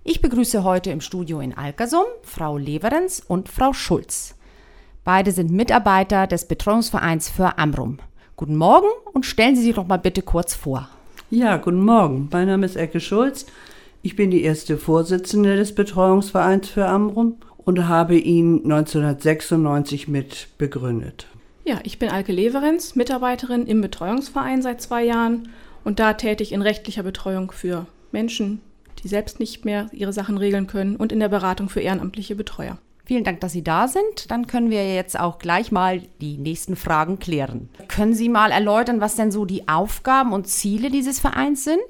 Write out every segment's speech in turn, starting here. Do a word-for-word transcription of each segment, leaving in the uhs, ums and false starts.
Ich begrüße heute im Studio in Alkersum Frau Leverenz und Frau Schulz. Beide sind Mitarbeiter des Betreuungsvereins für Amrum. Guten Morgen und stellen Sie sich doch mal bitte kurz vor. Ja, guten Morgen. Mein Name ist Elke Schulz. Ich bin die erste Vorsitzende des Betreuungsvereins für Amrum und habe ihn neunzehnhundertsechsundneunzig mit begründet. Ja, ich bin Elke Leverenz, Mitarbeiterin im Betreuungsverein seit zwei Jahren und da tätig in rechtlicher Betreuung für Menschen, die selbst nicht mehr ihre Sachen regeln können und in der Beratung für ehrenamtliche Betreuer. Vielen Dank, dass Sie da sind. Dann können wir jetzt auch gleich mal die nächsten Fragen klären. Können Sie mal erläutern, was denn so die Aufgaben und Ziele dieses Vereins sind?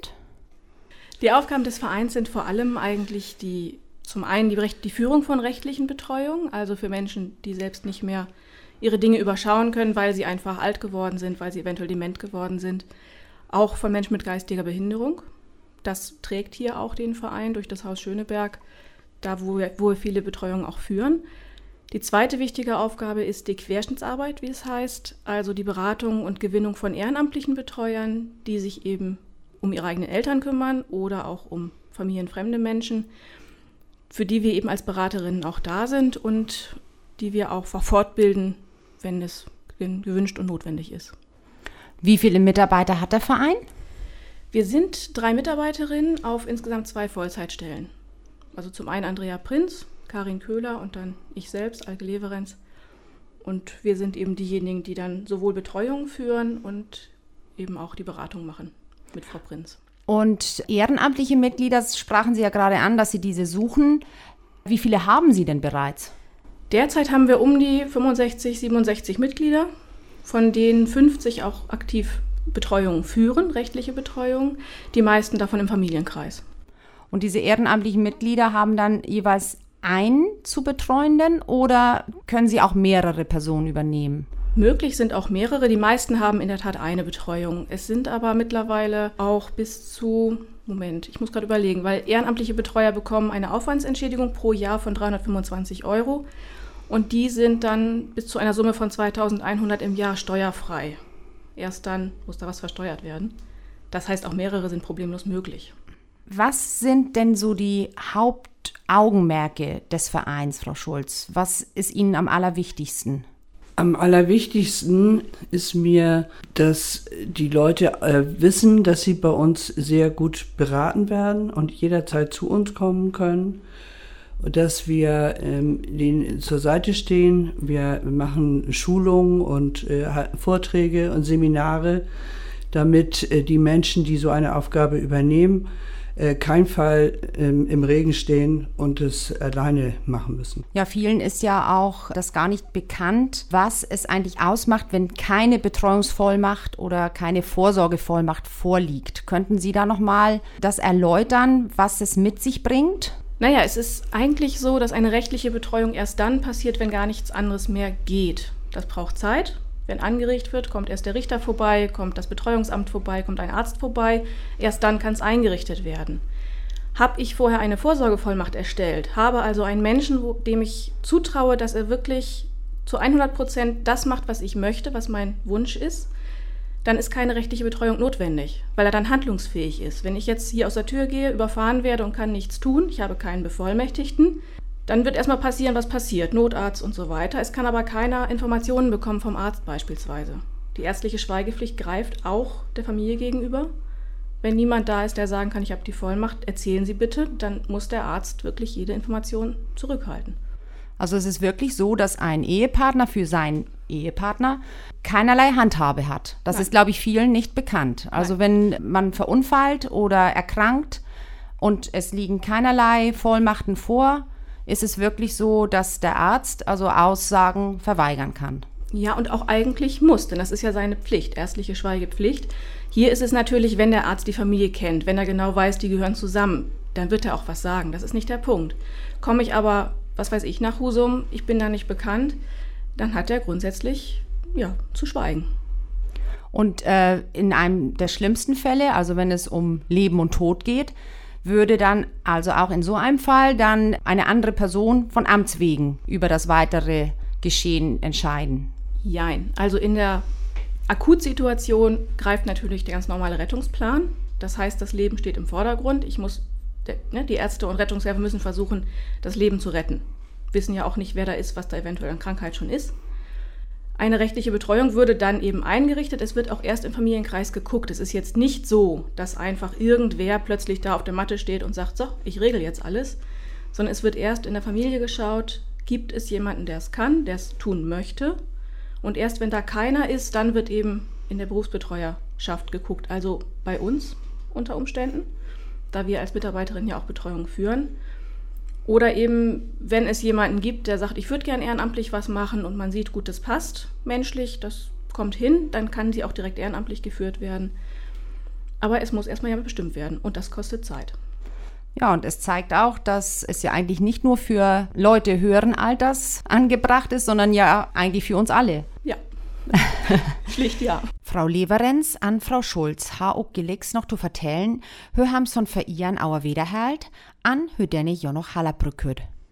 Die Aufgaben des Vereins sind vor allem eigentlich die, zum einen die, die Führung von rechtlichen Betreuung, also für Menschen, die selbst nicht mehr ihre Dinge überschauen können, weil sie einfach alt geworden sind, weil sie eventuell dement geworden sind. Auch von Menschen mit geistiger Behinderung. Das trägt hier auch den Verein durch das Haus Schöneberg, da wo wir, wo wir viele Betreuungen auch führen. Die zweite wichtige Aufgabe ist die Querschnittsarbeit, wie es heißt, also die Beratung und Gewinnung von ehrenamtlichen Betreuern, die sich eben um ihre eigenen Eltern kümmern oder auch um familienfremde Menschen, für die wir eben als Beraterinnen auch da sind und die wir auch fortbilden, wenn es gewünscht und notwendig ist. Wie viele Mitarbeiter hat der Verein? Wir sind drei Mitarbeiterinnen auf insgesamt zwei Vollzeitstellen. Also zum einen Andrea Prinz, Karin Köhler und dann ich selbst, Elke Leverenz. Und wir sind eben diejenigen, die dann sowohl Betreuung führen und eben auch die Beratung machen mit Frau Prinz. Und ehrenamtliche Mitglieder, das sprachen Sie ja gerade an, dass Sie diese suchen. Wie viele haben Sie denn bereits? Derzeit haben wir um die fünfundsechzig, siebenundsechzig Mitglieder, von denen fünfzig auch aktiv Betreuung führen, rechtliche Betreuung, die meisten davon im Familienkreis. Und diese ehrenamtlichen Mitglieder haben dann jeweils einen zu Betreuenden oder können Sie auch mehrere Personen übernehmen? Möglich sind auch mehrere, die meisten haben in der Tat eine Betreuung. Es sind aber mittlerweile auch bis zu, Moment, ich muss gerade überlegen, weil ehrenamtliche Betreuer bekommen eine Aufwandsentschädigung pro Jahr von dreihundertfünfundzwanzig Euro und die sind dann bis zu einer Summe von zweitausendeinhundert im Jahr steuerfrei. Erst dann muss da was versteuert werden. Das heißt, auch mehrere sind problemlos möglich. Was sind denn so die Hauptaugenmerke des Vereins, Frau Schulz? Was ist Ihnen am allerwichtigsten? Am allerwichtigsten ist mir, dass die Leute äh, wissen, dass sie bei uns sehr gut beraten werden und jederzeit zu uns kommen können. Dass wir ähm, denen zur Seite stehen. Wir machen Schulungen und äh, Vorträge und Seminare, damit äh, die Menschen, die so eine Aufgabe übernehmen, äh, keinen Fall ähm, im Regen stehen und es alleine machen müssen. Ja, vielen ist ja auch das gar nicht bekannt, was es eigentlich ausmacht, wenn keine Betreuungsvollmacht oder keine Vorsorgevollmacht vorliegt. Könnten Sie da nochmal das erläutern, was es mit sich bringt? Naja, es ist eigentlich so, dass eine rechtliche Betreuung erst dann passiert, wenn gar nichts anderes mehr geht. Das braucht Zeit. Wenn angeregt wird, kommt erst der Richter vorbei, kommt das Betreuungsamt vorbei, kommt ein Arzt vorbei. Erst dann kann es eingerichtet werden. Habe ich vorher eine Vorsorgevollmacht erstellt, habe also einen Menschen, dem ich zutraue, dass er wirklich zu hundert Prozent das macht, was ich möchte, was mein Wunsch ist, dann ist keine rechtliche Betreuung notwendig, weil er dann handlungsfähig ist. Wenn ich jetzt hier aus der Tür gehe, überfahren werde und kann nichts tun, ich habe keinen Bevollmächtigten, dann wird erstmal passieren, was passiert, Notarzt und so weiter. Es kann aber keiner Informationen bekommen vom Arzt beispielsweise. Die ärztliche Schweigepflicht greift auch der Familie gegenüber. Wenn niemand da ist, der sagen kann, ich habe die Vollmacht, erzählen Sie bitte, dann muss der Arzt wirklich jede Information zurückhalten. Also es ist wirklich so, dass ein Ehepartner für seinen Ehepartner keinerlei Handhabe hat. Das Nein. ist, glaube ich, vielen nicht bekannt. Also Nein. wenn man verunfallt oder erkrankt und es liegen keinerlei Vollmachten vor, ist es wirklich so, dass der Arzt also Aussagen verweigern kann. Ja, und auch eigentlich muss, denn das ist ja seine Pflicht, ärztliche Schweigepflicht. Hier ist es natürlich, wenn der Arzt die Familie kennt, wenn er genau weiß, die gehören zusammen, dann wird er auch was sagen. Das ist nicht der Punkt. Komme ich aber, was weiß ich, nach Husum, ich bin da nicht bekannt, dann hat er grundsätzlich, ja, zu schweigen. Und äh, in einem der schlimmsten Fälle, also wenn es um Leben und Tod geht, würde dann also auch in so einem Fall dann eine andere Person von Amts wegen über das weitere Geschehen entscheiden? Jein. Also in der Akutsituation greift natürlich der ganz normale Rettungsplan. Das heißt, das Leben steht im Vordergrund. Ich muss der, ne, die Ärzte und Rettungshelfer müssen versuchen, das Leben zu retten. Wissen ja auch nicht, wer da ist, was da eventuell an Krankheit schon ist. Eine rechtliche Betreuung würde dann eben eingerichtet. Es wird auch erst im Familienkreis geguckt. Es ist jetzt nicht so, dass einfach irgendwer plötzlich da auf der Matte steht und sagt, so, ich regel jetzt alles, sondern es wird erst in der Familie geschaut, gibt es jemanden, der es kann, der es tun möchte. Und erst wenn da keiner ist, dann wird eben in der Berufsbetreuerschaft geguckt. Also bei uns unter Umständen, da wir als Mitarbeiterin ja auch Betreuung führen. Oder eben, wenn es jemanden gibt, der sagt, ich würde gern ehrenamtlich was machen und man sieht, gut, das passt menschlich, das kommt hin, dann kann sie auch direkt ehrenamtlich geführt werden. Aber es muss erstmal ja bestimmt werden und das kostet Zeit. Ja, und es zeigt auch, dass es ja eigentlich nicht nur für Leute höheren Alters angebracht ist, sondern ja eigentlich für uns alle. Ja, schlicht ja. Frau Leverenz an Frau Schulz har och gelex noch zu vertellen, hur ham son för ian auer Wederhalt an hur denne jo noch Hallerbrückt.